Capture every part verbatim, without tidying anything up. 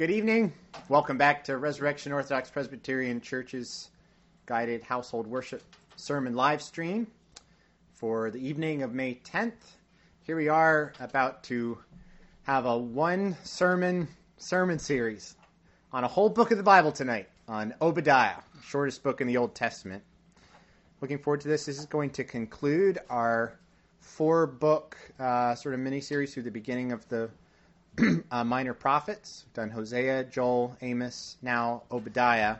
Good evening. Welcome back to Resurrection Orthodox Presbyterian Church's guided household worship sermon live stream for the evening of May tenth. Here we are about to have a one sermon sermon series on a whole book of the Bible tonight, on Obadiah, the shortest book in the Old Testament. Looking forward to this. This is going to conclude our four book uh, sort of mini-series through the beginning of the uh, minor prophets. We've done Hosea, Joel, Amos, now Obadiah.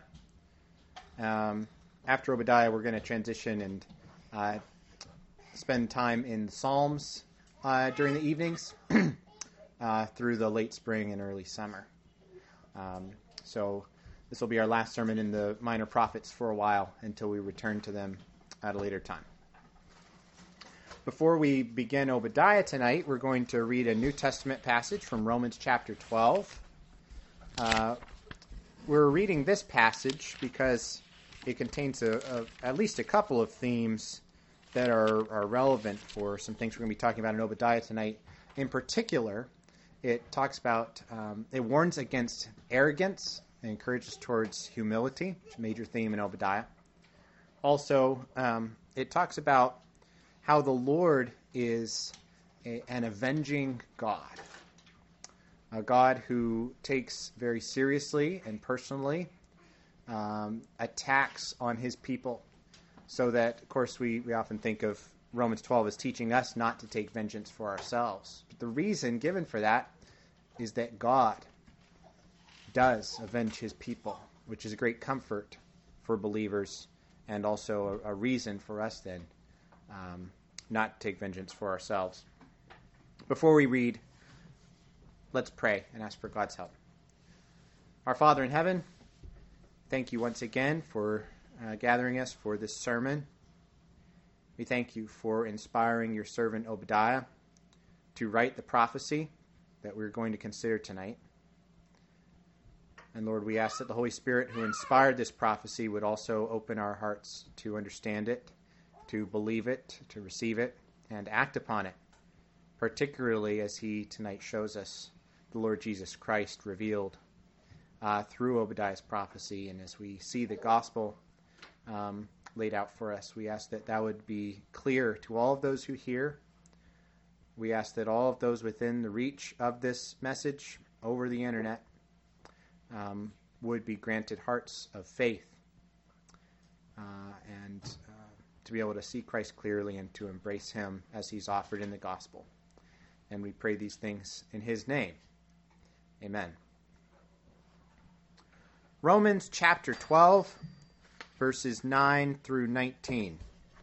Um, after Obadiah, we're going to transition and uh, spend time in the Psalms uh, during the evenings uh, through the late spring and early summer. Um, so this will be our last sermon in the minor prophets for a while until we return to them at a later time. Before we begin Obadiah tonight, we're going to read a New Testament passage from Romans chapter twelve. Uh, we're reading this passage because it contains a, a, at least a couple of themes that are, are relevant for some things we're going to be talking about in Obadiah tonight. In particular, it talks about, um, it warns against arrogance and encourages towards humility, which is a major theme in Obadiah. Also, um, it talks about how the Lord is a, an avenging God, a God who takes very seriously and personally um, attacks on his people, so that, of course, we, we often think of Romans twelve as teaching us not to take vengeance for ourselves. But the reason given for that is that God does avenge his people, which is a great comfort for believers and also a, a reason for us then Um, not to take vengeance for ourselves. Before we read, let's pray and ask for God's help. Our Father in heaven, thank you once again for uh, gathering us for this sermon. We thank you for inspiring your servant Obadiah to write the prophecy that we're going to consider tonight. And Lord, we ask that the Holy Spirit who inspired this prophecy would also open our hearts to understand it, to believe it, to receive it, and act upon it, particularly as he tonight shows us the Lord Jesus Christ revealed uh, through Obadiah's prophecy. And as we see the gospel um, laid out for us, we ask that that would be clear to all of those who hear. We ask that all of those within the reach of this message over the internet um, would be granted hearts of faith uh, and uh, to be able to see Christ clearly and to embrace him as he's offered in the gospel. And we pray these things in his name. Amen. Romans chapter twelve, verses nine through nineteen.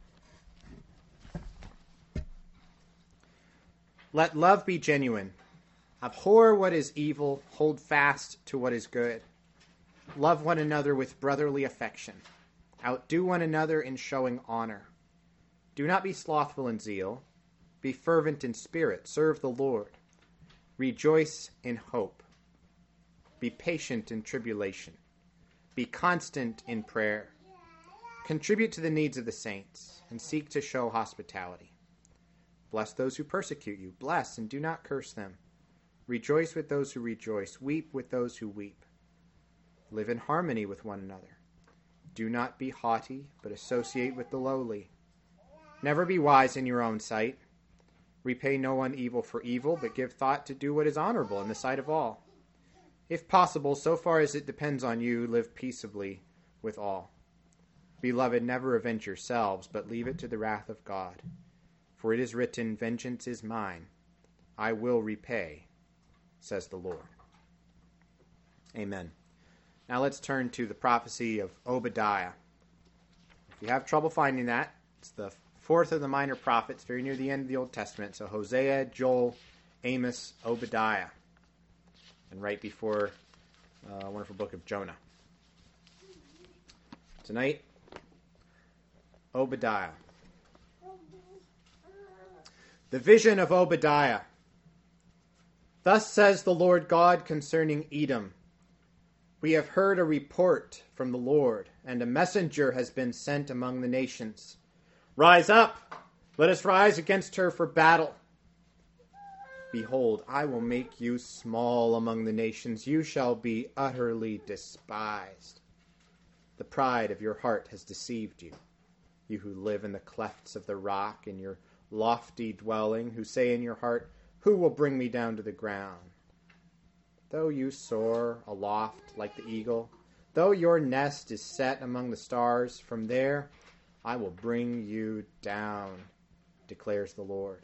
Let love be genuine. Abhor what is evil. Hold fast to what is good. Love one another with brotherly affection. Outdo one another in showing honor. Do not be slothful in zeal. Be fervent in spirit. Serve the Lord. Rejoice in hope. Be patient in tribulation. Be constant in prayer. Contribute to the needs of the saints, and seek to show hospitality. Bless those who persecute you. Bless and do not curse them. Rejoice with those who rejoice. Weep with those who weep. Live in harmony with one another. Do not be haughty, but associate with the lowly. Never be wise in your own sight. Repay no one evil for evil, but give thought to do what is honorable in the sight of all. If possible, so far as it depends on you, live peaceably with all. Beloved, never avenge yourselves, but leave it to the wrath of God. For it is written, vengeance is mine. I will repay, says the Lord. Amen. Now let's turn to the prophecy of Obadiah. If you have trouble finding that, it's the fourth of the minor prophets, very near the end of the Old Testament. So Hosea, Joel, Amos, Obadiah, and right before uh, a wonderful book of Jonah. Tonight, Obadiah. The vision of Obadiah. Thus says the Lord God concerning Edom. We have heard a report from the Lord, and a messenger has been sent among the nations. Rise up, let us rise against her for battle. Behold, I will make you small among the nations. You shall be utterly despised. The pride of your heart has deceived you. You who live in the clefts of the rock, in your lofty dwelling, who say in your heart, who will bring me down to the ground? Though you soar aloft like the eagle, though your nest is set among the stars, from there I will bring you down, declares the Lord.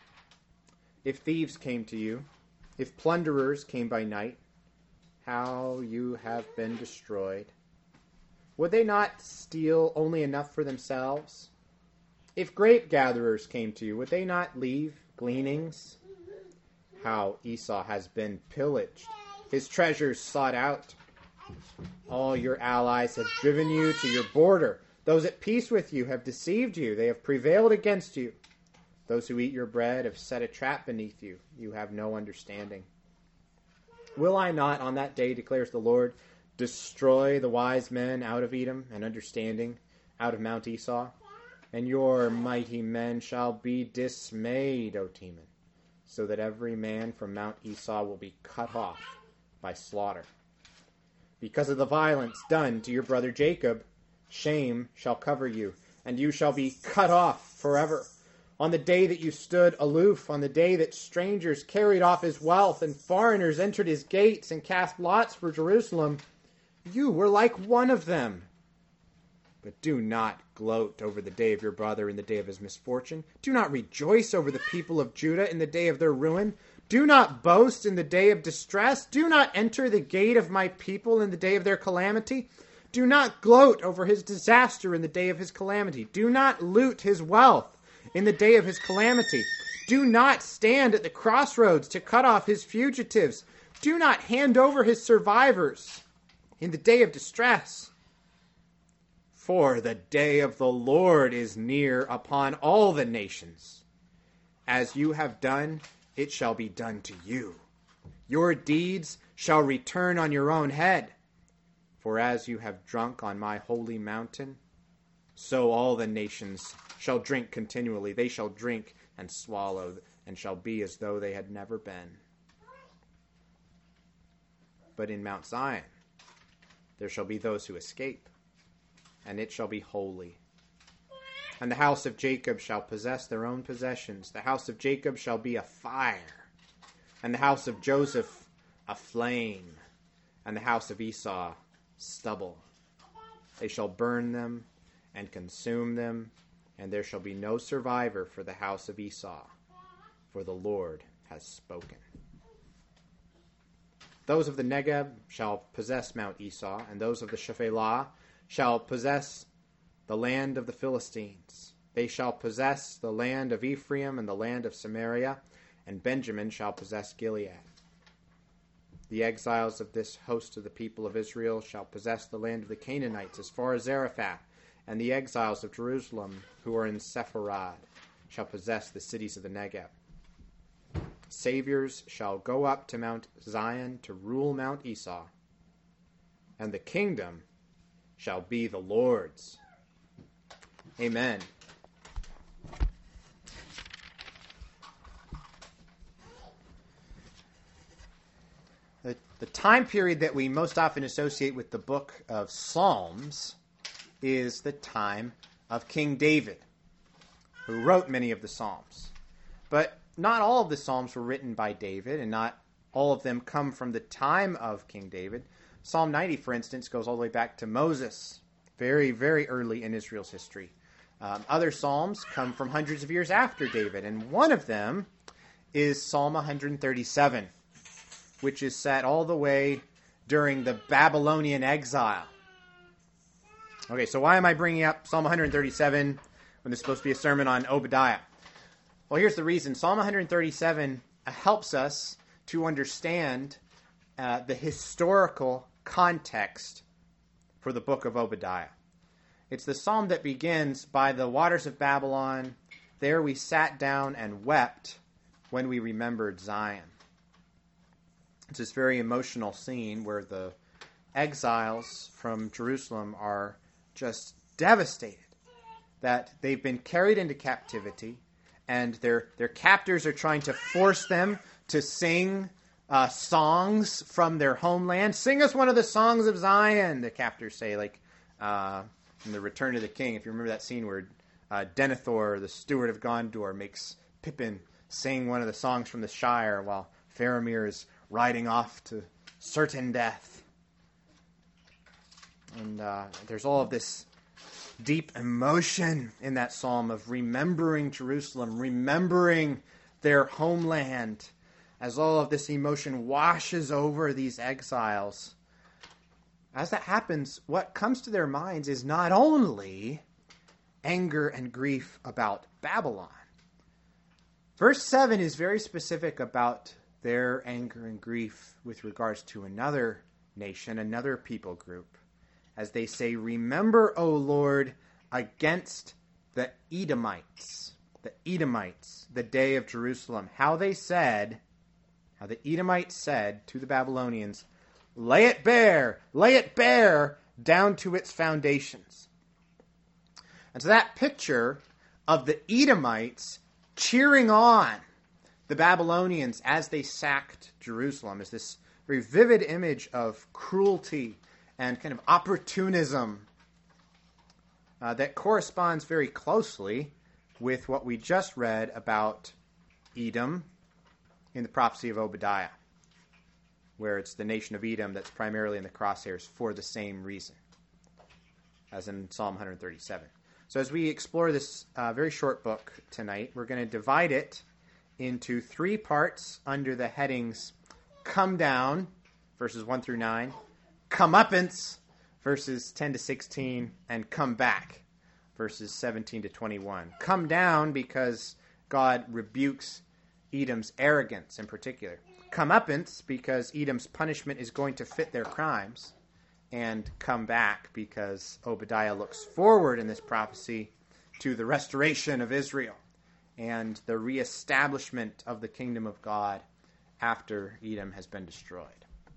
If thieves came to you, if plunderers came by night, how you have been destroyed. Would they not steal only enough for themselves? If grape gatherers came to you, would they not leave gleanings? How Esau has been pillaged, his treasures sought out. All your allies have driven you to your border. Those at peace with you have deceived you. They have prevailed against you. Those who eat your bread have set a trap beneath you. You have no understanding. Will I not on that day, declares the Lord, destroy the wise men out of Edom and understanding out of Mount Esau? And your mighty men shall be dismayed, O Teman, so that every man from Mount Esau will be cut off by slaughter. Because of the violence done to your brother Jacob, shame shall cover you, and you shall be cut off forever. On the day that you stood aloof, on the day that strangers carried off his wealth and foreigners entered his gates and cast lots for Jerusalem, you were like one of them. But do not gloat over the day of your brother in the day of his misfortune. Do not rejoice over the people of Judah in the day of their ruin. Do not boast in the day of distress. Do not enter the gate of my people in the day of their calamity. Do not gloat over his disaster in the day of his calamity. Do not loot his wealth in the day of his calamity. Do not stand at the crossroads to cut off his fugitives. Do not hand over his survivors in the day of distress. For the day of the Lord is near upon all the nations. As you have done, it shall be done to you. Your deeds shall return on your own head. For as you have drunk on my holy mountain, so all the nations shall drink continually. They shall drink and swallow, and shall be as though they had never been. But in Mount Zion there shall be those who escape, and it shall be holy. And the house of Jacob shall possess their own possessions. The house of Jacob shall be a fire, and the house of Joseph a flame, and the house of Esau stubble. They shall burn them and consume them, and there shall be no survivor for the house of Esau, for the Lord has spoken. Those of the Negeb shall possess Mount Esau, and those of the Shephelah shall possess the land of the Philistines. They shall possess the land of Ephraim and the land of Samaria, and Benjamin shall possess Gilead. The exiles of this host of the people of Israel shall possess the land of the Canaanites as far as Zarephath, and the exiles of Jerusalem who are in Sepharad shall possess the cities of the Negeb. Saviors shall go up to Mount Zion to rule Mount Esau, and the kingdom shall be the Lord's. Amen. The, the time period that we most often associate with the book of Psalms is the time of King David, who wrote many of the Psalms. But not all of the Psalms were written by David, and not all of them come from the time of King David. Psalm ninety, for instance, goes all the way back to Moses, very, very early in Israel's history. Um, other Psalms come from hundreds of years after David, and one of them is Psalm one thirty-seven, which is set all the way during the Babylonian exile. Okay, so why am I bringing up Psalm one thirty-seven when this is supposed to be a sermon on Obadiah? Well, here's the reason. Psalm one thirty-seven helps us to understand uh, the historical context for the book of Obadiah. It's the psalm that begins, "By the waters of Babylon, there we sat down and wept when we remembered Zion." It's this very emotional scene where the exiles from Jerusalem are just devastated that they've been carried into captivity, and their their captors are trying to force them to sing uh, songs from their homeland. Sing us one of the songs of Zion, the captors say, like uh, in The Return of the King. If you remember that scene where uh, Denethor, the steward of Gondor, makes Pippin sing one of the songs from the Shire while Faramir is riding off to certain death. And uh, there's all of this deep emotion in that psalm of remembering Jerusalem, remembering their homeland, as all of this emotion washes over these exiles. As that happens, what comes to their minds is not only anger and grief about Babylon. Verse seven is very specific about their anger and grief with regards to another nation, another people group. As they say, remember, O Lord, against the Edomites, the Edomites, the day of Jerusalem. How they said, how the Edomites said to the Babylonians, lay it bare, lay it bare down to its foundations. And so that picture of the Edomites cheering on the Babylonians as they sacked Jerusalem is this very vivid image of cruelty and kind of opportunism uh, that corresponds very closely with what we just read about Edom in the prophecy of Obadiah, where it's the nation of Edom that's primarily in the crosshairs for the same reason, as in Psalm one thirty-seven. So as we explore this uh, very short book tonight, we're going to divide it into three parts under the headings Come Down, verses one through nine, Comeuppance, verses ten to sixteen, and Come Back, verses seventeen to twenty-one. Come down because God rebukes Edom's arrogance in particular. Comeuppance because Edom's punishment is going to fit their crimes. And come back because Obadiah looks forward in this prophecy to the restoration of Israel and the reestablishment of the kingdom of God after Edom has been destroyed.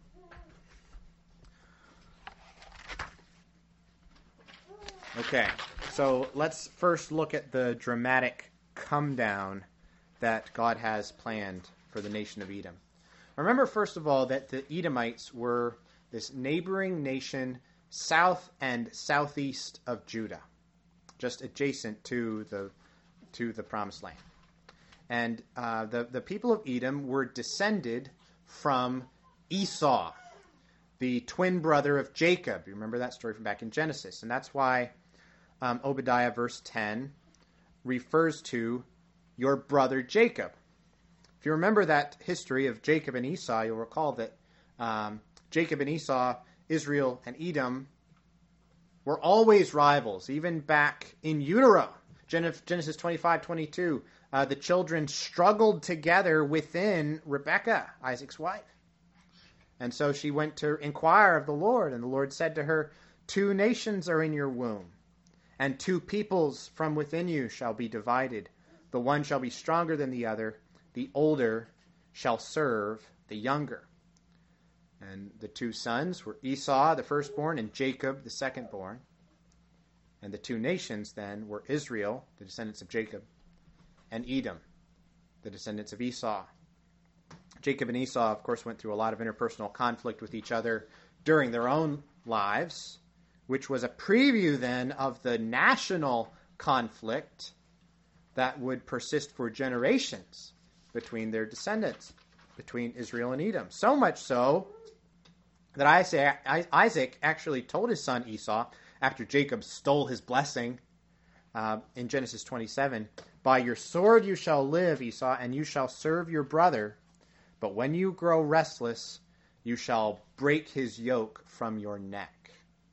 Okay, so let's first look at the dramatic come down that God has planned for the nation of Edom. Remember, first of all, that the Edomites were this neighboring nation south and southeast of Judah, just adjacent to the to the Promised Land. And uh, the, the people of Edom were descended from Esau, the twin brother of Jacob. You remember that story from back in Genesis. And that's why um, Obadiah, verse ten, refers to your brother Jacob. If you remember that history of Jacob and Esau, you'll recall that um, Jacob and Esau, Israel and Edom, were always rivals, even back in utero. Genesis twenty-five twenty-two, uh, the children struggled together within Rebekah, Isaac's wife. And so she went to inquire of the Lord, and the Lord said to her, two nations are in your womb, and two peoples from within you shall be divided. The one shall be stronger than the other, the older shall serve the younger. And the two sons were Esau, the firstborn, and Jacob, the secondborn. And the two nations then were Israel, the descendants of Jacob, and Edom, the descendants of Esau. Jacob and Esau, of course, went through a lot of interpersonal conflict with each other during their own lives, which was a preview then of the national conflict that would persist for generations between their descendants, between Israel and Edom. So much so that Isaac actually told his son Esau, after Jacob stole his blessing uh, in Genesis twenty-seven, by your sword you shall live, Esau, and you shall serve your brother. But when you grow restless, you shall break his yoke from your neck.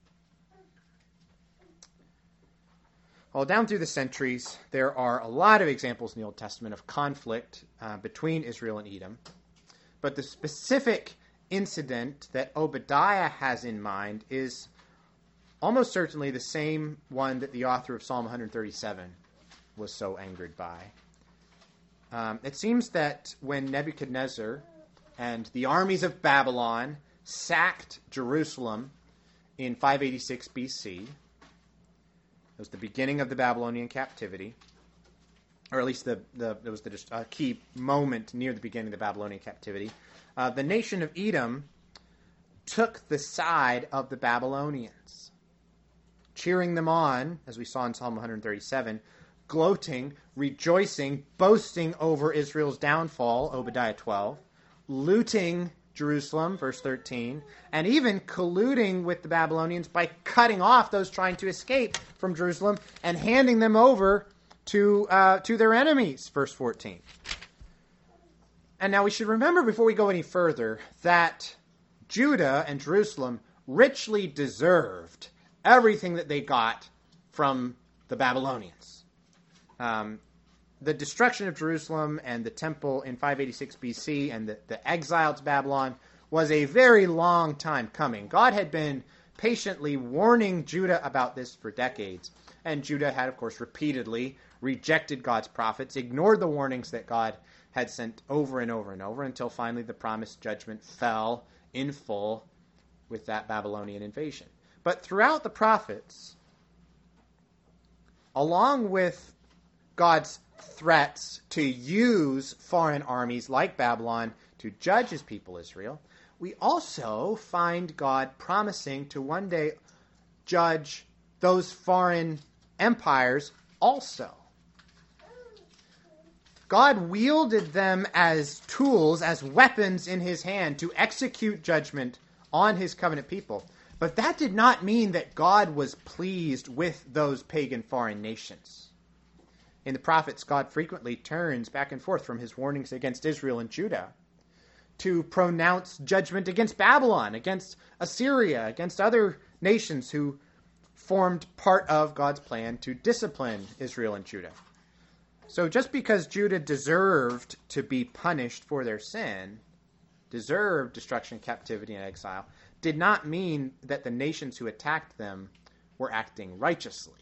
Well, down through the centuries, there are a lot of examples in the Old Testament of conflict uh, between Israel and Edom. But the specific incident that Obadiah has in mind is almost certainly the same one that the author of Psalm one thirty-seven was so angered by. Um, it seems that when Nebuchadnezzar and the armies of Babylon sacked Jerusalem in five eighty-six B C, it was the beginning of the Babylonian captivity, or at least the, the it was the uh, key moment near the beginning of the Babylonian captivity. Uh, the nation of Edom took the side of the Babylonians, cheering them on, as we saw in Psalm one thirty-seven, gloating, rejoicing, boasting over Israel's downfall, Obadiah twelve, looting Jerusalem, verse thirteen, and even colluding with the Babylonians by cutting off those trying to escape from Jerusalem and handing them over to uh, to their enemies, verse fourteen. And now we should remember before we go any further that Judah and Jerusalem richly deserved everything that they got from the Babylonians. Um, the destruction of Jerusalem and the temple in five eighty-six B C and the, the exile to Babylon was a very long time coming. God had been patiently warning Judah about this for decades. And Judah had, of course, repeatedly rejected God's prophets, ignored the warnings that God had sent over and over and over, until finally the promised judgment fell in full with that Babylonian invasion. But throughout the prophets, along with God's threats to use foreign armies like Babylon to judge his people Israel, we also find God promising to one day judge those foreign empires also. God wielded them as tools, as weapons in his hand to execute judgment on his covenant people. But that did not mean that God was pleased with those pagan foreign nations. In the prophets, God frequently turns back and forth from his warnings against Israel and Judah to pronounce judgment against Babylon, against Assyria, against other nations who formed part of God's plan to discipline Israel and Judah. So just because Judah deserved to be punished for their sin, deserved destruction, captivity, and exile, did not mean that the nations who attacked them were acting righteously.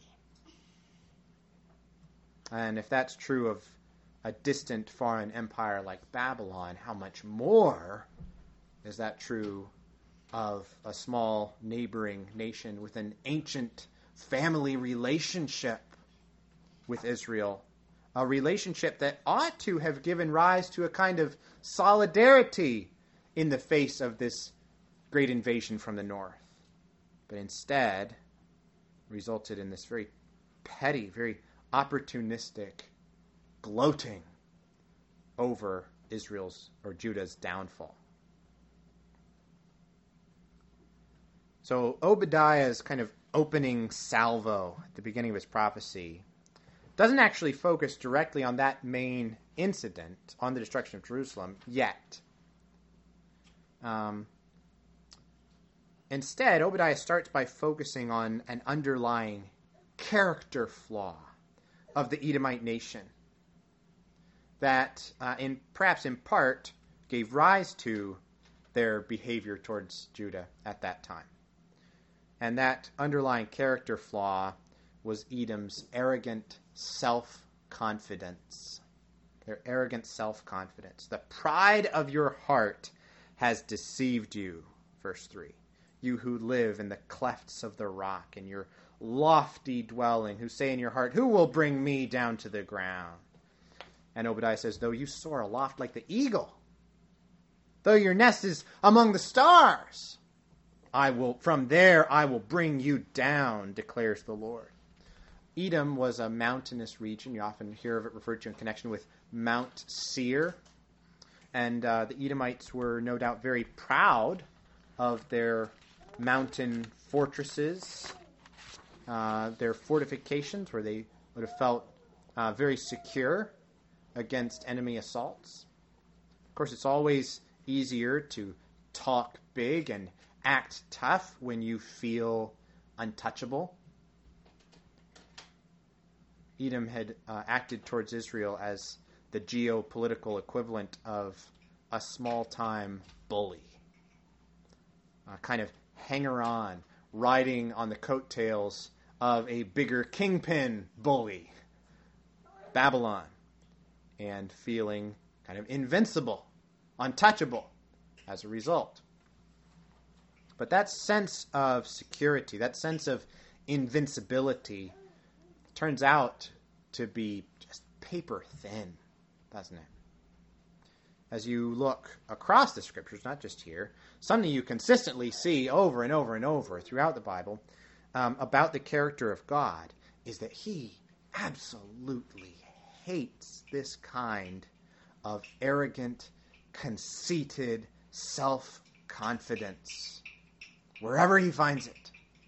And if that's true of a distant foreign empire like Babylon, how much more is that true of a small neighboring nation with an ancient family relationship with Israel? A relationship that ought to have given rise to a kind of solidarity in the face of this great invasion from the north. But instead resulted in this very petty, very opportunistic gloating over Israel's or Judah's downfall. So Obadiah's kind of opening salvo at the beginning of his prophecy doesn't actually focus directly on that main incident, on the destruction of Jerusalem, yet. Um, instead, Obadiah starts by focusing on an underlying character flaw of the Edomite nation that, uh, in perhaps in part, gave rise to their behavior towards Judah at that time. And that underlying character flaw was Edom's arrogant self-confidence. Their arrogant self-confidence. The pride of your heart has deceived you, verse three. You who live in the clefts of the rock, in your lofty dwelling, who say in your heart, who will bring me down to the ground? And Obadiah says, though you soar aloft like the eagle, though your nest is among the stars, I will, from there I will bring you down, declares the Lord. Edom was a mountainous region. You often hear of it referred to in connection with Mount Seir. And uh, the Edomites were no doubt very proud of their mountain fortresses, uh, their fortifications, where they would have felt uh, very secure against enemy assaults. Of course, it's always easier to talk big and act tough when you feel untouchable. Edom had uh, acted towards Israel as the geopolitical equivalent of a small-time bully, a kind of hanger-on, riding on the coattails of a bigger kingpin bully, Babylon, and feeling kind of invincible, untouchable as a result. But that sense of security, that sense of invincibility, turns out to be just paper thin, doesn't it? As you look across the scriptures, not just here, something you consistently see over and over and over throughout the Bible um, about the character of God is that he absolutely hates this kind of arrogant, conceited self-confidence wherever he finds it.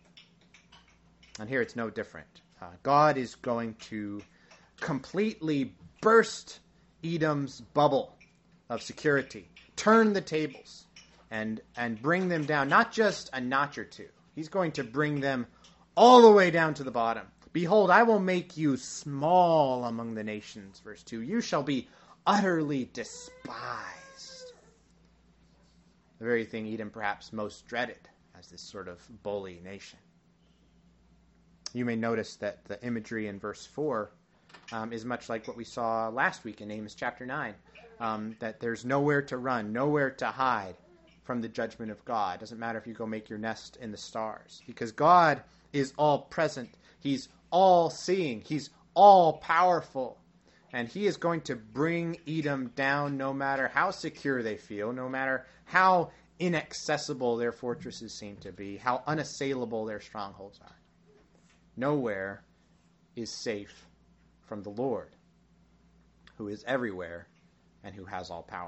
And here it's no different. Uh, God is going to completely burst Edom's bubble of security, turn the tables, and and bring them down, not just a notch or two. He's going to bring them all the way down to the bottom. Behold, I will make you small among the nations, verse two. You shall be utterly despised. The very thing Edom perhaps most dreaded as this sort of bully nation. You may notice that the imagery in verse four um, is much like what we saw last week in Amos chapter nine. Um, that there's nowhere to run, nowhere to hide from the judgment of God. It doesn't matter if you go make your nest in the stars, because God is all present. He's all seeing. He's all powerful. And he is going to bring Edom down no matter how secure they feel, no matter how inaccessible their fortresses seem to be, how unassailable their strongholds are. Nowhere is safe from the Lord, who is everywhere and who has all power.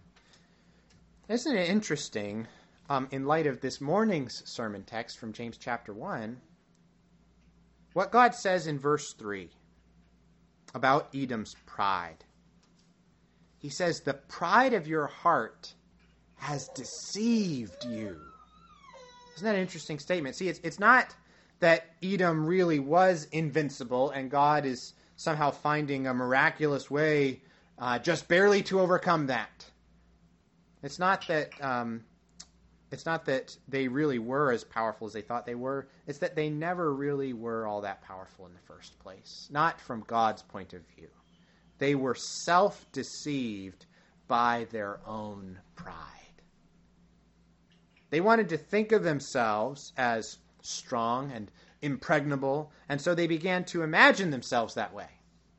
Isn't it interesting, um, in light of this morning's sermon text from James chapter one, what God says in verse three about Edom's pride? He says, the pride of your heart has deceived you. Isn't that an interesting statement? See, it's, it's not that Edom really was invincible and God is somehow finding a miraculous way Uh, just barely to overcome that. It's not that um, it's not that they really were as powerful as they thought they were. It's that they never really were all that powerful in the first place. Not from God's point of view. They were self-deceived by their own pride. They wanted to think of themselves as strong and impregnable, and so they began to imagine themselves that way.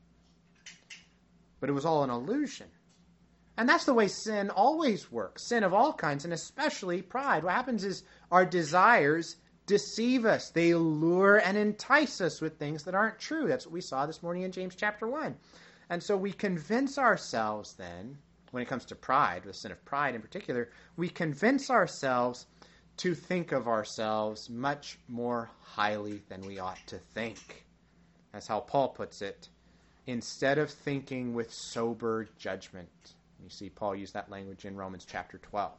But it was all an illusion. And that's the way sin always works. Sin of all kinds, and especially pride. What happens is our desires deceive us. They lure and entice us with things that aren't true. That's what we saw this morning in James chapter one. And so we convince ourselves then, when it comes to pride, the sin of pride in particular, we convince ourselves to think of ourselves much more highly than we ought to think. That's how Paul puts it. Instead of thinking with sober judgment. You see Paul use that language in Romans chapter twelve.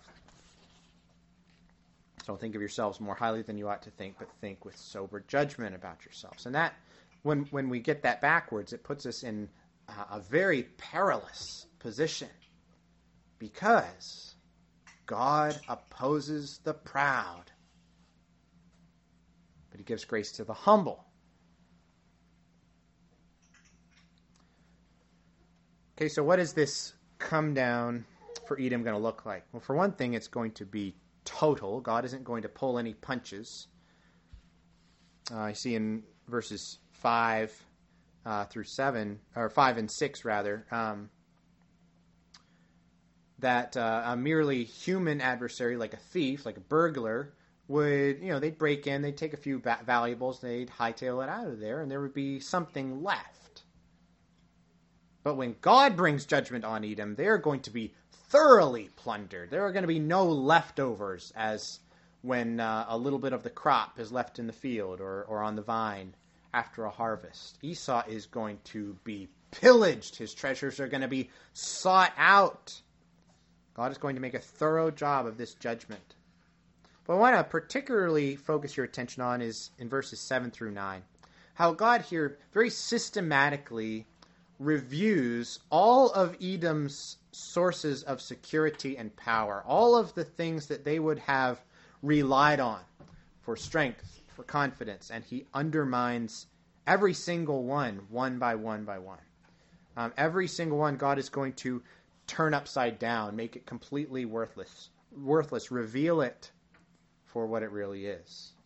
So don't think of yourselves more highly than you ought to think, but think with sober judgment about yourselves. And that, when, when we get that backwards, it puts us in a, a very perilous position. Because God opposes the proud, but he gives grace to the humble. Okay, so what is this come down for Edom going to look like? Well, for one thing, it's going to be total. God isn't going to pull any punches. Uh, you see in verses five uh, through seven, or five and six rather, um, that uh, a merely human adversary, like a thief, like a burglar, would, you know, they'd break in, they'd take a few va- valuables, they'd hightail it out of there, and there would be something left. But when God brings judgment on Edom, they're going to be thoroughly plundered. There are going to be no leftovers, as when uh, a little bit of the crop is left in the field or, or on the vine after a harvest. Esau is going to be pillaged. His treasures are going to be sought out. God is going to make a thorough job of this judgment. But what I want to particularly focus your attention on is in verses seven through nine. How God here very systematically reviews all of Edom's sources of security and power, all of the things that they would have relied on for strength, for confidence, and he undermines every single one, one by one by one. Um, every single one God is going to turn upside down, make it completely worthless, worthless, reveal it for what it really is.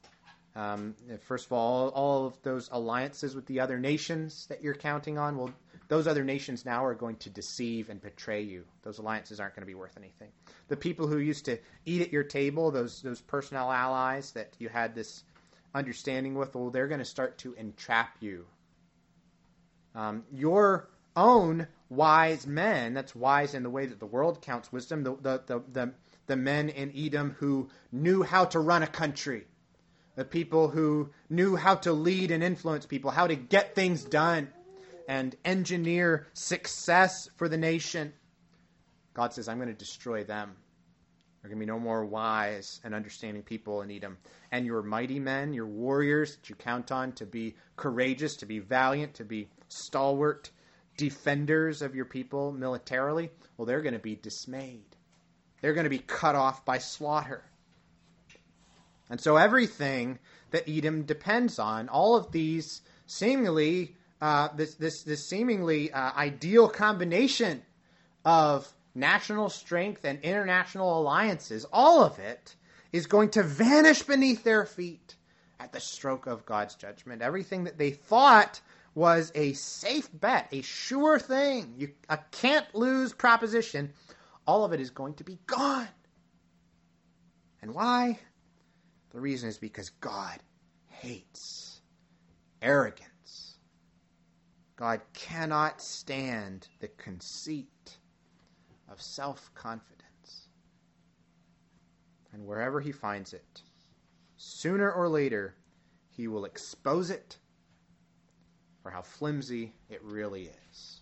Um, first of all, all of those alliances with the other nations that you're counting on, well, those other nations now are going to deceive and betray you. Those alliances aren't going to be worth anything. The people who used to eat at your table, those those personal allies that you had this understanding with, well, they're going to start to entrap you. Um, your own wise men, that's wise in the way that the world counts wisdom, the, the, the, the, the men in Edom who knew how to run a country, the people who knew how to lead and influence people, how to get things done and engineer success for the nation. God says, I'm going to destroy them. There are going to be no more wise and understanding people in Edom. And your mighty men, your warriors that you count on to be courageous, to be valiant, to be stalwart defenders of your people militarily, well, they're going to be dismayed. They're going to be cut off by slaughter. And so everything that Edom depends on, all of these seemingly, uh, this, this, this seemingly uh, ideal combination of national strength and international alliances, all of it is going to vanish beneath their feet at the stroke of God's judgment. Everything that they thought was a safe bet, a sure thing, you, a can't-lose proposition, all of it is going to be gone. And why? The reason is because God hates arrogance. God cannot stand the conceit of self-confidence. And wherever he finds it, sooner or later, he will expose it for how flimsy it really is.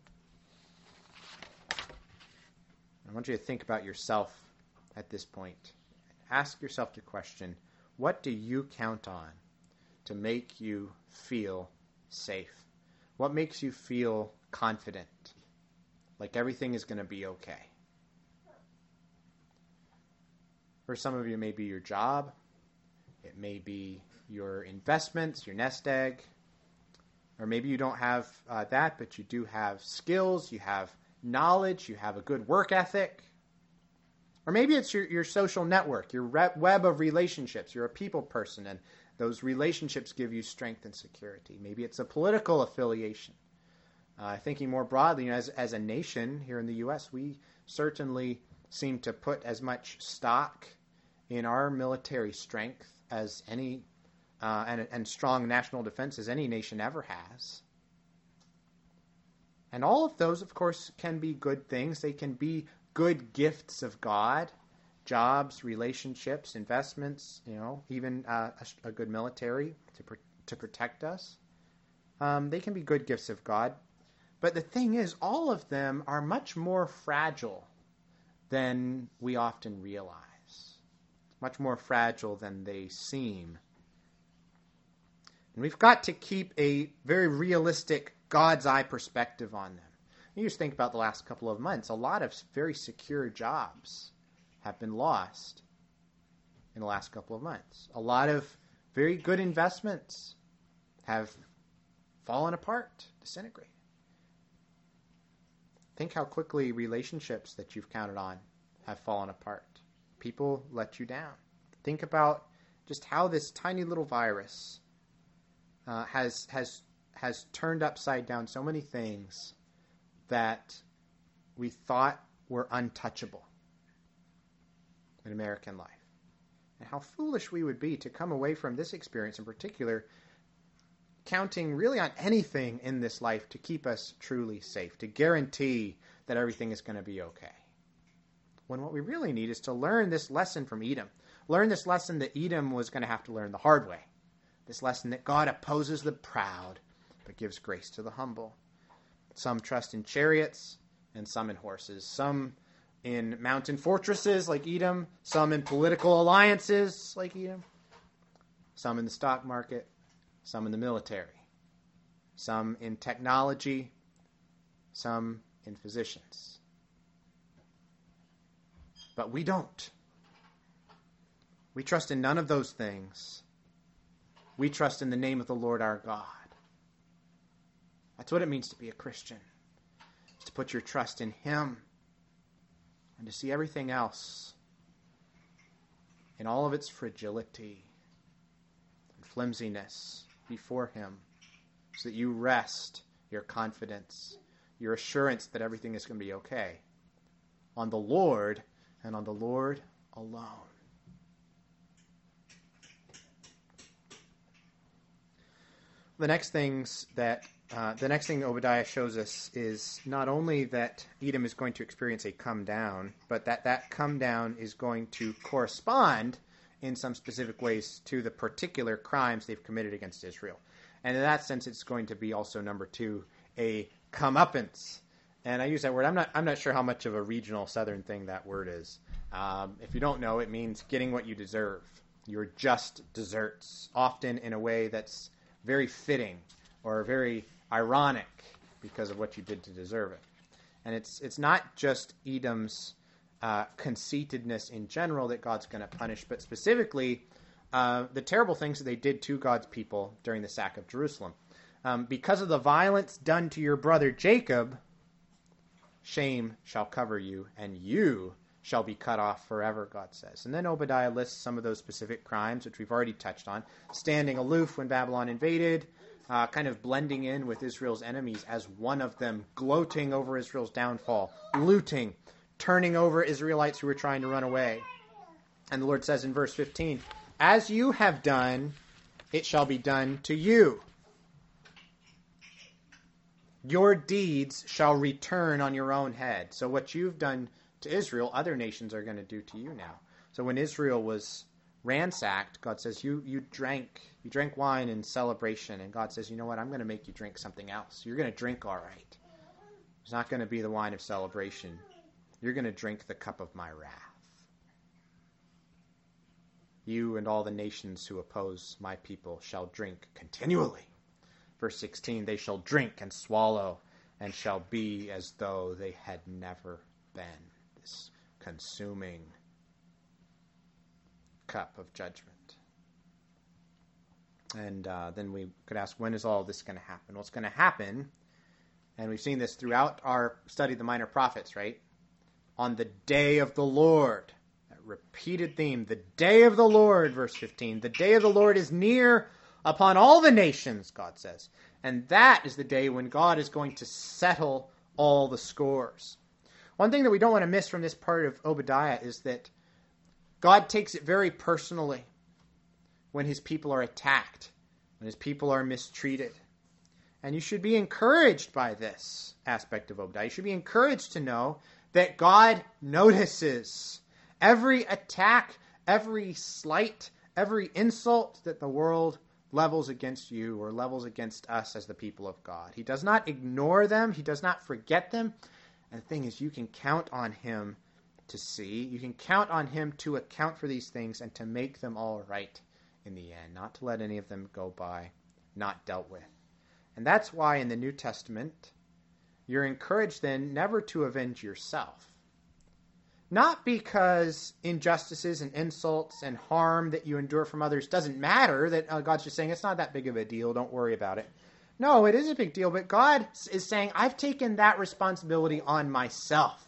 I want you to think about yourself at this point. Ask yourself the question, what do you count on to make you feel safe? What makes you feel confident, like everything is going to be okay? For some of you, it may be your job. It may be your investments, your nest egg. Or maybe you don't have uh, that, but you do have skills, you have knowledge, you have a good work ethic. Or maybe it's your, your social network, your web of relationships. You're a people person, and those relationships give you strength and security. Maybe it's a political affiliation. Uh, thinking more broadly, you know, as, as a nation here in the U S, we certainly seem to put as much stock in our military strength as any uh, and, and strong national defense as any nation ever has. And all of those, of course, can be good things. They can be good gifts of God, jobs, relationships, investments, you know, even uh, a, a good military to pr- to protect us. Um, they can be good gifts of God. But the thing is, all of them are much more fragile than we often realize. Much more fragile than they seem. And we've got to keep a very realistic God's eye perspective on them. You just think about the last couple of months. A lot of very secure jobs have been lost in the last couple of months. A lot of very good investments have fallen apart, disintegrated. Think how quickly relationships that you've counted on have fallen apart. People let you down. Think about just how this tiny little virus uh, has has has turned upside down so many things that we thought were untouchable in American life. And how foolish we would be to come away from this experience in particular counting really on anything in this life to keep us truly safe, to guarantee that everything is going to be okay. When what we really need is to learn this lesson from Edom. Learn this lesson that Edom was going to have to learn the hard way. This lesson that God opposes the proud, but gives grace to the humble. Some trust in chariots, and some in horses. Some in mountain fortresses like Edom. Some in political alliances like Edom. Some in the stock market. Some in the military. Some in technology. Some in physicians. But we don't. We trust in none of those things. We trust in the name of the Lord our God. That's what it means to be a Christian. It's to put your trust in Him and to see everything else in all of its fragility flimsiness before him so that you rest your confidence, your assurance that everything is going to be okay on the Lord and on the Lord alone. The next things that uh, the next thing Obadiah shows us is not only that Edom is going to experience a come down, but that that come down is going to correspond in some specific ways to the particular crimes they've committed against Israel. And in that sense, it's going to be also, number two, a comeuppance. And I use that word. I'm not I'm not sure how much of a regional southern thing that word is. Um, if you don't know, it means getting what you deserve. Your just deserts, often in a way that's very fitting or very ironic because of what you did to deserve it. And it's it's not just Edom's uh, conceitedness in general that God's going to punish, but specifically uh, the terrible things that they did to God's people during the sack of Jerusalem. Um, because of the violence done to your brother Jacob, shame shall cover you, and you shall be cut off forever, God says. And then Obadiah lists some of those specific crimes, which we've already touched on. Standing aloof when Babylon invaded, uh, kind of blending in with Israel's enemies as one of them, gloating over Israel's downfall, looting, turning over Israelites who were trying to run away. And the Lord says in verse fifteen, as you have done, it shall be done to you. Your deeds shall return on your own head. So what you've done to Israel, other nations are going to do to you now. So when Israel was ransacked, God says, you you drank you drank wine in celebration, and God says, you know what, I'm going to make you drink something else. You're going to drink all right. It's not going to be the wine of celebration. You're going to drink the cup of my wrath. You and all the nations who oppose my people shall drink continually. Verse sixteen, they shall drink and swallow, and shall be as though they had never been. This consuming cup of judgment. And uh, then we could ask, when is all this going to happen? Well, it's going to happen, and we've seen this throughout our study of the minor prophets, right? On the day of the Lord. That repeated theme, the day of the Lord, verse fifteen. The day of the Lord is near upon all the nations, God says. And that is the day when God is going to settle all the scores. One thing that we don't want to miss from this part of Obadiah is that God takes it very personally when his people are attacked, when his people are mistreated. And you should be encouraged by this aspect of Obadiah. You should be encouraged to know that God notices every attack, every slight, every insult that the world levels against you or levels against us as the people of God. He does not ignore them. He does not forget them. And the thing is, you can count on him to see. You can count on him to account for these things and to make them all right in the end, not to let any of them go by, not dealt with. And that's why in the New Testament, you're encouraged then never to avenge yourself. Not because injustices and insults and harm that you endure from others doesn't matter, that uh, God's just saying it's not that big of a deal, don't worry about it. No, it is a big deal, but God is saying, I've taken that responsibility on myself.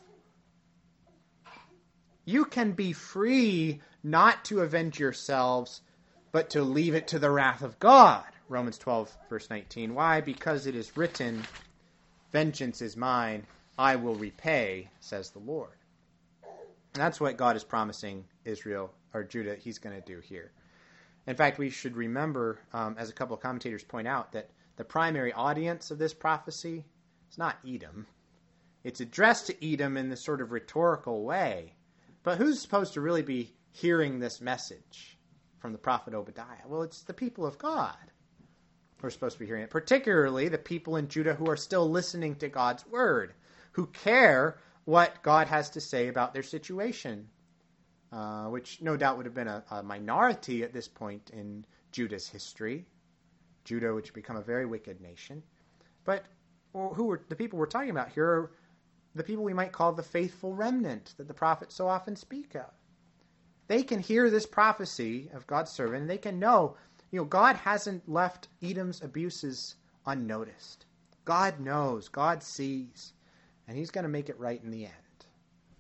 You can be free not to avenge yourselves, but to leave it to the wrath of God. Romans twelve, verse nineteen. Why? Because it is written, vengeance is mine, I will repay, says the Lord. And that's what God is promising Israel, or Judah, he's going to do here. In fact, we should remember, um, as a couple of commentators point out, that the primary audience of this prophecy is not Edom. It's addressed to Edom in this sort of rhetorical way. But who's supposed to really be hearing this message from the prophet Obadiah? Well, it's the people of God who are supposed to be hearing it, particularly the people in Judah who are still listening to God's word, who care what God has to say about their situation, uh, which no doubt would have been a, a minority at this point in Judah's history. Judah, which had become a very wicked nation. But well, who were the people we're talking about here are the people we might call the faithful remnant that the prophets so often speak of. They can hear this prophecy of God's servant, and they can know, you know, God hasn't left Edom's abuses unnoticed. God knows, God sees, and he's going to make it right in the end.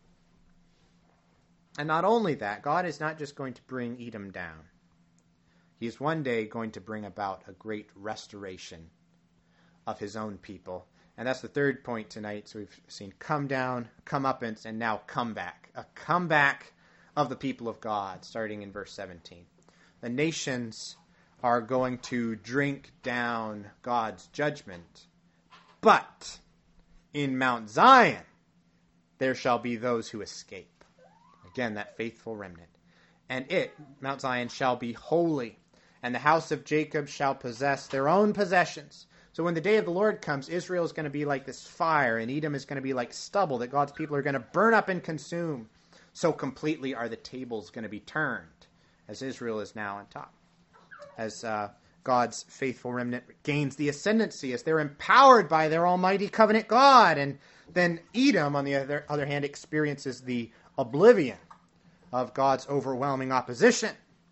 And not only that, God is not just going to bring Edom down. He is one day going to bring about a great restoration of his own people. And that's the third point tonight. So we've seen come down, come up, and, and now come back. A comeback of the people of God, starting in verse seventeen. The nations are going to drink down God's judgment. But in Mount Zion, there shall be those who escape. Again, that faithful remnant. And it, Mount Zion, shall be holy, and the house of Jacob shall possess their own possessions. So when the day of the Lord comes, Israel is going to be like this fire, and Edom is going to be like stubble that God's people are going to burn up and consume. So completely are the tables going to be turned, as Israel is now on top. As uh, God's faithful remnant gains the ascendancy, as they're empowered by their almighty covenant God. And then Edom, on the other, other hand, experiences the oblivion of God's overwhelming opposition.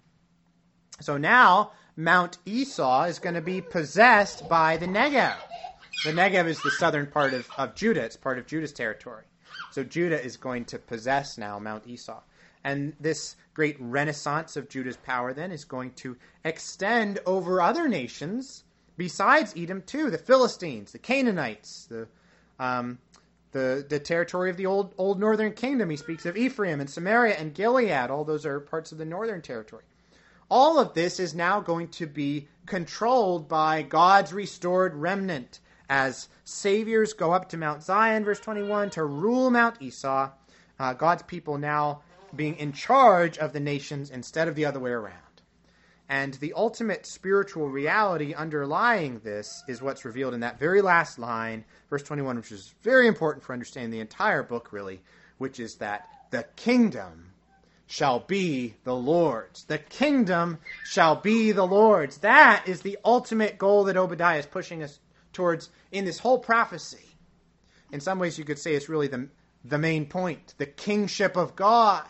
So now, Mount Esau is going to be possessed by the Negev. The Negev is the southern part of, of Judah. It's part of Judah's territory. So Judah is going to possess now Mount Esau. And this great renaissance of Judah's power then is going to extend over other nations besides Edom too. The Philistines, the Canaanites, the um, the the territory of the old old northern kingdom. He speaks of Ephraim and Samaria and Gilead. All those are parts of the northern territory. All of this is now going to be controlled by God's restored remnant as saviors go up to Mount Zion, verse twenty-one, to rule Mount Esau. Uh, God's people now being in charge of the nations instead of the other way around. And the ultimate spiritual reality underlying this is what's revealed in that very last line, verse twenty-one, which is very important for understanding the entire book, really, which is that the kingdom shall be the Lord's. The kingdom shall be the Lord's. That is the ultimate goal that Obadiah is pushing us towards in this whole prophecy. In some ways, you could say it's really the, the main point, the kingship of God.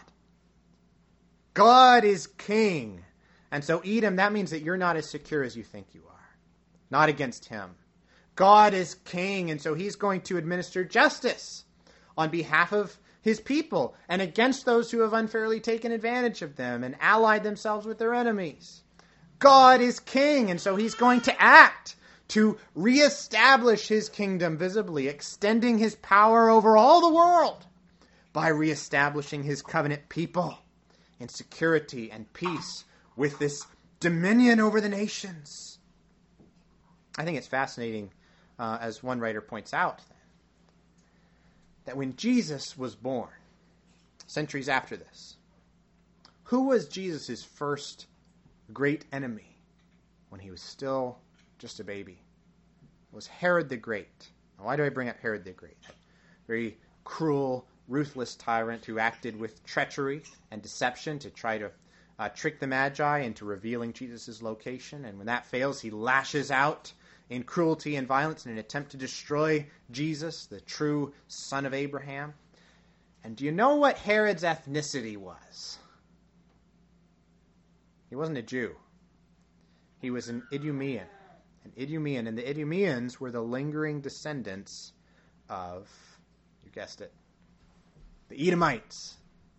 God is king. And so Edom, that means that you're not as secure as you think you are. Not against him. God is king, and so he's going to administer justice on behalf of his people and against those who have unfairly taken advantage of them and allied themselves with their enemies. God is king, and so he's going to act to reestablish his kingdom visibly, extending his power over all the world by reestablishing his covenant people in security and peace with this dominion over the nations. I think it's fascinating, uh, as one writer points out, that when Jesus was born, centuries after this, who was Jesus' first great enemy when he was still just a baby? It was Herod the Great. Now, why do I bring up Herod the Great? A very cruel, ruthless tyrant who acted with treachery and deception to try to uh, trick the Magi into revealing Jesus' location. And when that fails, he lashes out in cruelty and violence in an attempt to destroy Jesus, the true son of Abraham. And do you know what Herod's ethnicity was? He wasn't a Jew. He was an Idumean. An Idumean. And the Idumeans were the lingering descendants of, you guessed it, the Edomites.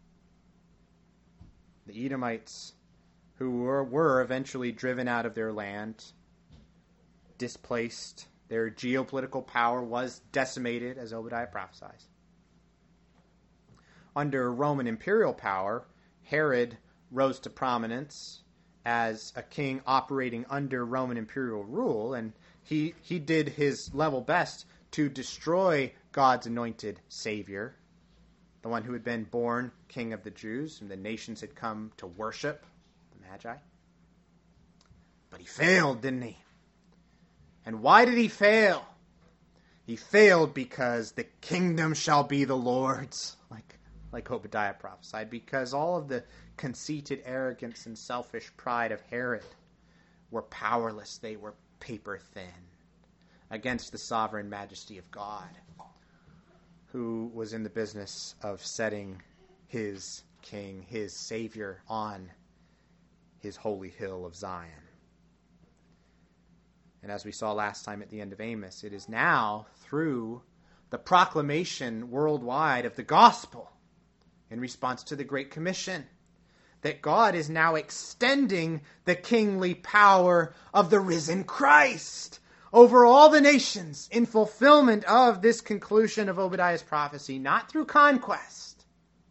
The Edomites who were, were eventually driven out of their land, displaced. Their geopolitical power was decimated, as Obadiah prophesies. Under Roman imperial power, Herod rose to prominence as a king operating under Roman imperial rule, and he, he did his level best to destroy God's anointed Savior, the one who had been born King of the Jews, and the nations had come to worship, the Magi. But he failed, didn't he? And why did he fail? He failed because the kingdom shall be the Lord's, like, like Obadiah prophesied, because all of the conceited arrogance and selfish pride of Herod were powerless. They were paper thin against the sovereign majesty of God, who was in the business of setting his king, his Savior, on his holy hill of Zion. And as we saw last time at the end of Amos, it is now through the proclamation worldwide of the gospel in response to the Great Commission that God is now extending the kingly power of the risen Christ over all the nations in fulfillment of this conclusion of Obadiah's prophecy, not through conquest,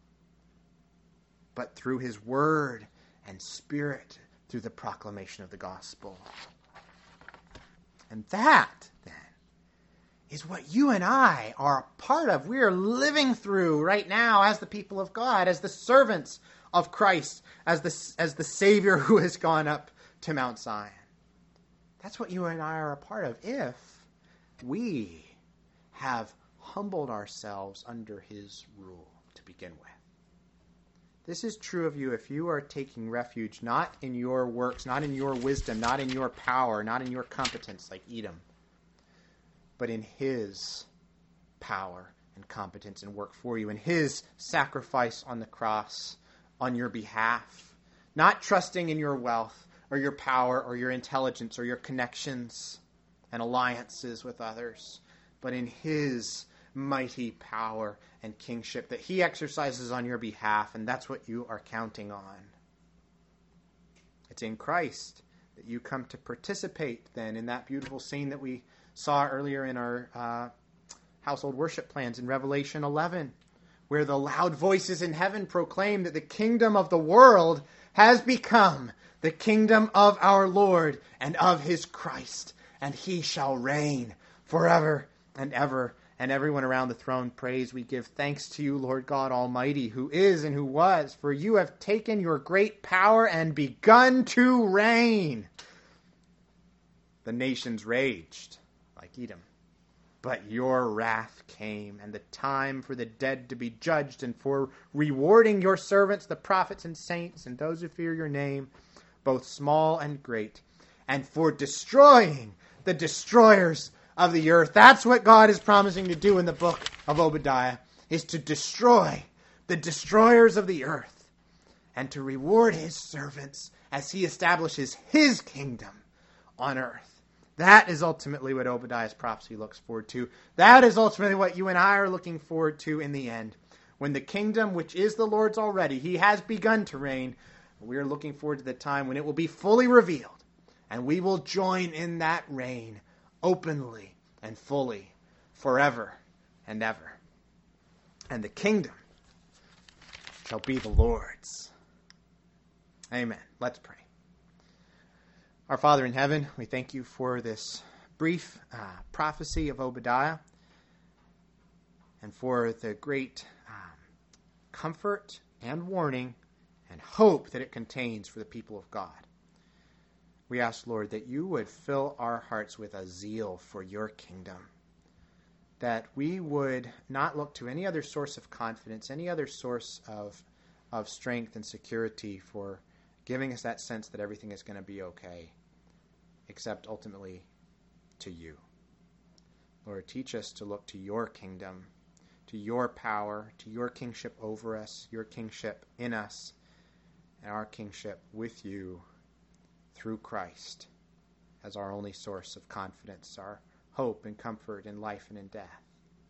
but through his word and spirit, through the proclamation of the gospel. And that, then, is what you and I are a part of. We are living through right now as the people of God, as the servants of Christ, as the, as the Savior who has gone up to Mount Zion. That's what you and I are a part of if we have humbled ourselves under his rule to begin with. This is true of you if you are taking refuge not in your works, not in your wisdom, not in your power, not in your competence like Edom, but in his power and competence and work for you, in his sacrifice on the cross on your behalf, not trusting in your wealth or your power or your intelligence or your connections and alliances with others, but in his mighty power and kingship that he exercises on your behalf, and that's what you are counting on. It's in Christ that you come to participate then in that beautiful scene that we saw earlier in our uh, household worship plans in Revelation eleven, where the loud voices in heaven proclaim that the kingdom of the world has become the kingdom of our Lord and of his Christ, and he shall reign forever and ever. And everyone around the throne prays, we give thanks to you, Lord God Almighty, who is and who was, for you have taken your great power and begun to reign. The nations raged like Edom, but your wrath came, and the time for the dead to be judged, and for rewarding your servants, the prophets and saints, and those who fear your name, both small and great, and for destroying the destroyers of the earth. That's what God is promising to do in the book of Obadiah, is to destroy the destroyers of the earth and to reward his servants as he establishes his kingdom on earth. That is ultimately what Obadiah's prophecy looks forward to. That is ultimately what you and I are looking forward to in the end. When the kingdom, which is the Lord's already, he has begun to reign. We are looking forward to the time when it will be fully revealed, and we will join in that reign openly and fully, forever and ever. And the kingdom shall be the Lord's. Amen. Let's pray. Our Father in heaven, we thank you for this brief uh, prophecy of Obadiah and for the great um, comfort and warning and hope that it contains for the people of God. We ask, Lord, that you would fill our hearts with a zeal for your kingdom, that we would not look to any other source of confidence, any other source of, of strength and security for giving us that sense that everything is going to be okay, except ultimately to you. Lord, teach us to look to your kingdom, to your power, to your kingship over us, your kingship in us, and our kingship with you through Christ as our only source of confidence, our hope and comfort in life and in death.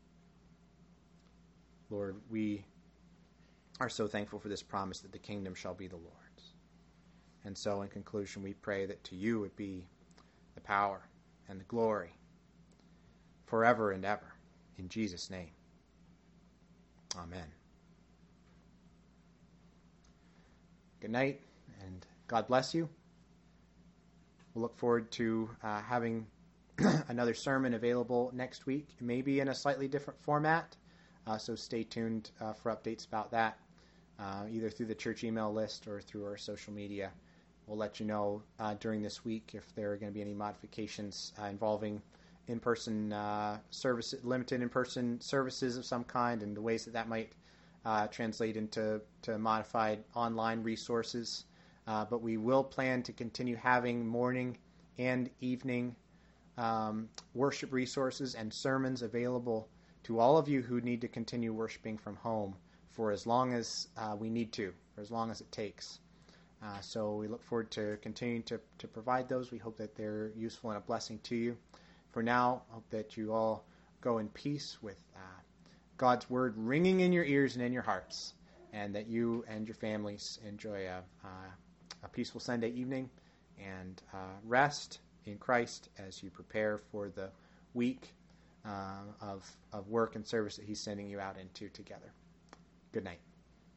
Lord, we are so thankful for this promise that the kingdom shall be the Lord's. And so in conclusion, we pray that to you would be the power and the glory forever and ever. In Jesus' name, amen. Good night, and God bless you. We'll look forward to uh, having another sermon available next week, maybe in a slightly different format. Uh, so stay tuned uh, for updates about that, uh, either through the church email list or through our social media. We'll let you know uh, during this week if there are going to be any modifications uh, involving in-person uh, service, limited in-person services of some kind, and the ways that that might uh, translate into to modified online resources. Uh, but we will plan to continue having morning and evening um, worship resources and sermons available to all of you who need to continue worshiping from home for as long as uh, we need to, for as long as it takes. Uh, so we look forward to continuing to, to provide those. We hope that they're useful and a blessing to you. For now, I hope that you all go in peace with uh, God's word ringing in your ears and in your hearts. and that you and your families enjoy a, uh, a peaceful Sunday evening and uh, rest in Christ as you prepare for the week uh, of, of work and service that he's sending you out into together. Good night.